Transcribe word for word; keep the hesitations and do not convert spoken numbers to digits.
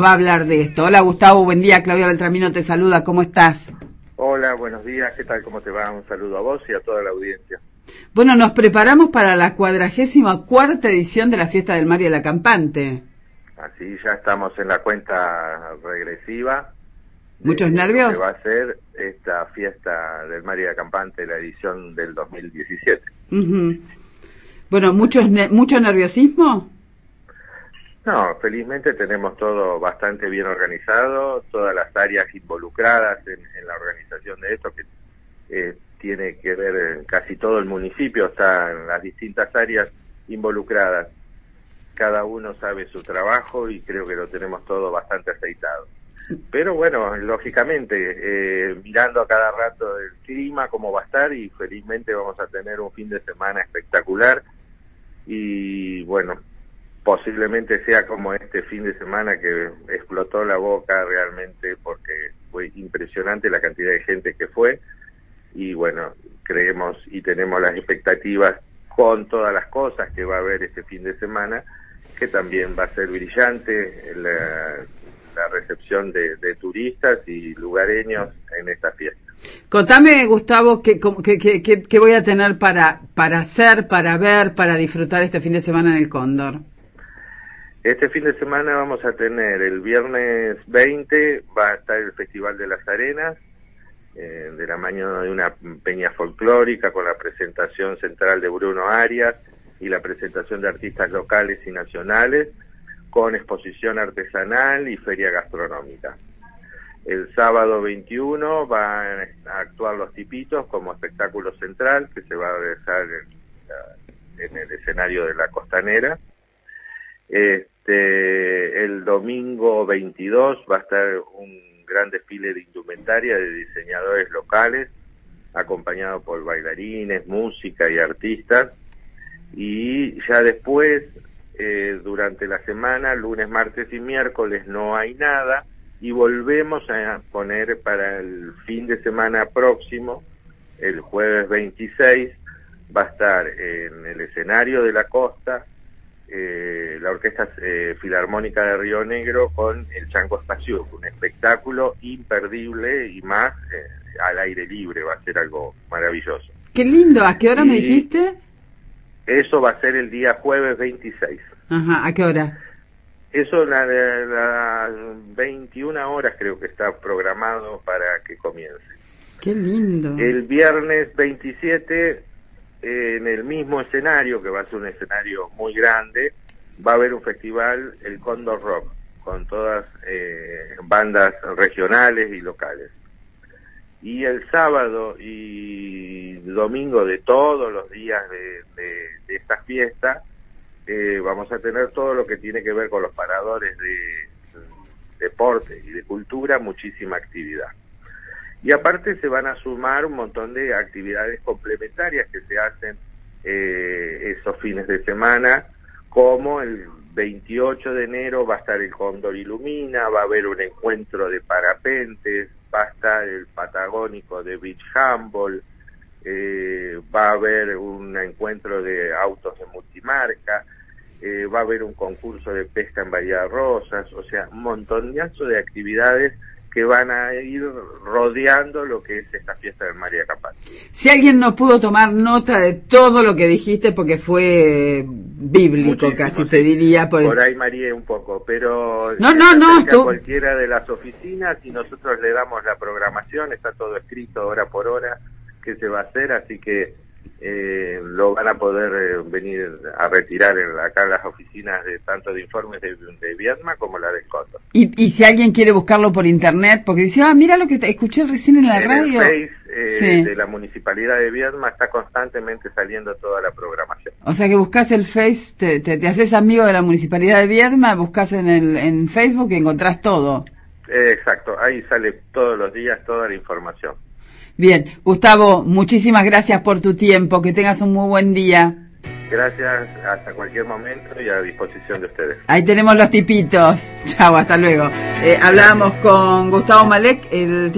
va a hablar de esto. Hola Gustavo, buen día, Claudia Beltramino te saluda, ¿cómo estás? Hola, buenos días, ¿qué tal? ¿Cómo te va? Un saludo a vos y a toda la audiencia. Bueno, nos preparamos para la cuadragésima cuarta edición de la Fiesta del Mar y el Acampante. Así, ya estamos en la cuenta regresiva. ¿Muchos de nervios? Lo que va a ser esta Fiesta del Mar y el Acampante, la edición del dos mil diecisiete. Uh-huh. Bueno, ¿muchos ne- ¿mucho nerviosismo? No, felizmente tenemos todo bastante bien organizado, todas las áreas involucradas en, en la organización de esto, que eh, tiene que ver en casi todo el municipio, está en las distintas áreas involucradas. Cada uno sabe su trabajo y creo que lo tenemos todo bastante aceitado. Pero bueno, lógicamente, eh, mirando a cada rato el clima, cómo va a estar, y felizmente vamos a tener un fin de semana espectacular. Y bueno, posiblemente sea como este fin de semana que explotó la boca realmente, porque fue impresionante la cantidad de gente que fue. Y bueno, creemos y tenemos las expectativas con todas las cosas que va a haber este fin de semana, que también va a ser brillante la, la recepción de, de turistas y lugareños en esta fiesta. Contame, Gustavo, ¿qué, qué, qué, qué, qué voy a tener para, para hacer, para ver, para disfrutar este fin de semana en el Cóndor? Este fin de semana vamos a tener, el viernes veinte, va a estar el Festival de las Arenas, eh, de la mano de una peña folclórica con la presentación central de Bruno Arias y la presentación de artistas locales y nacionales, con exposición artesanal y feria gastronómica. El sábado veintiuno van a actuar Los Tipitos como espectáculo central, que se va a realizar en, en el escenario de la Costanera. Este, el domingo veintidós va a estar un gran desfile de indumentaria de diseñadores locales, acompañado por bailarines, música y artistas. Y ya después, eh, durante la semana, lunes, martes y miércoles, no hay nada, y volvemos a poner para el fin de semana próximo, el jueves veintiséis, va a estar en el escenario de la costa, eh, la Orquesta eh, Filarmónica de Río Negro con el Chango Espacio, un espectáculo imperdible y más eh, al aire libre, va a ser algo maravilloso. Qué lindo, ¿a qué hora y me dijiste? Eso va a ser el día jueves veintiséis. Ajá, ¿a qué hora? Eso las la, la veintiuna horas creo que está programado para que comience. Qué lindo. El viernes veintisiete, eh, en el mismo escenario, que va a ser un escenario muy grande, va a haber un festival, el Cóndor Rock, con todas eh, bandas regionales y locales. Y el sábado y domingo de todos los días de, de, de esta fiesta, eh, vamos a tener todo lo que tiene que ver con los paradores de, de deporte y de cultura, muchísima actividad. Y aparte se van a sumar un montón de actividades complementarias que se hacen eh, esos fines de semana, como el veintiocho de enero va a estar el Cóndor Ilumina, va a haber un encuentro de parapentes, va a estar el Patagónico de Beach Handball, eh, va a haber un encuentro de autos de multimarca, eh, va a haber un concurso de pesca en Bahía de Rosas, o sea, un montonazo de actividades que van a ir rodeando lo que es esta fiesta del Mar y el Acampante. Si alguien no pudo tomar nota de todo lo que dijiste, porque fue bíblico, muchísimo, casi te diría. Por, por ahí mareé un poco, pero no, no, no, tú... cualquiera de las oficinas y nosotros le damos la programación, está todo escrito hora por hora que se va a hacer, así que eh, lo van a poder eh, venir a retirar en, acá en las oficinas de tanto de informes de, de Viedma como la de Cóndor. Y, y si alguien quiere buscarlo por internet, porque dice, ah, mira lo que te escuché recién en la en radio. El Face eh, sí. de la Municipalidad de Viedma está constantemente saliendo toda la programación. O sea que buscas el Face, te, te, te haces amigo de la Municipalidad de Viedma, buscas en el en Facebook y encontrás todo. Eh, exacto, ahí sale todos los días toda la información. Bien, Gustavo, muchísimas gracias por tu tiempo, que tengas un muy buen día. Gracias, hasta cualquier momento y a disposición de ustedes. Ahí tenemos los tipitos. Chao, hasta luego. Eh, hablábamos con Gustavo Malek, el